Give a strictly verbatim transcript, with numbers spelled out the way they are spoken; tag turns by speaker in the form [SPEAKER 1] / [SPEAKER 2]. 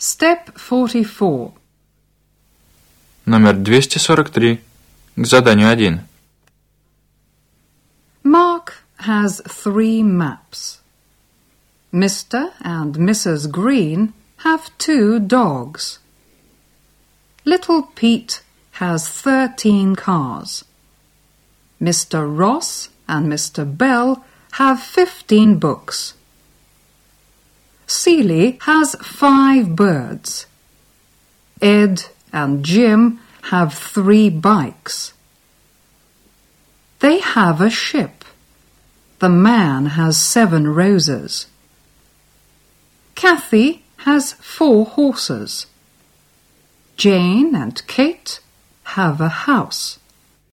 [SPEAKER 1] Step forty-four.
[SPEAKER 2] Номер двести сорок три. К заданию один.
[SPEAKER 1] Mark has three maps. Mister and Missus Green have two dogs. Little Pete has thirteen cars. Mister Ross and Mister Bell have fifteen books. Seeley has five birds. Ed and Jim have three bikes. They have a ship. The man has seven roses. Kathy has four horses. Jane and Kate have a house.